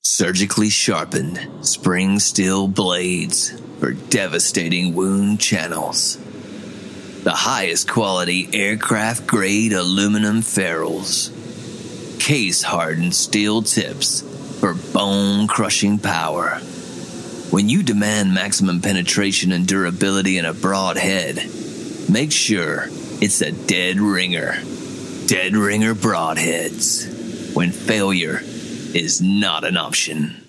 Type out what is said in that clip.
Surgically sharpened spring steel blades for devastating wound channels. The highest quality aircraft grade aluminum ferrules. Case hardened steel tips for bone crushing power. When you demand maximum penetration and durability in a broadhead, make sure it's a Dead Ringer. Dead Ringer broadheads. When failure is not an option.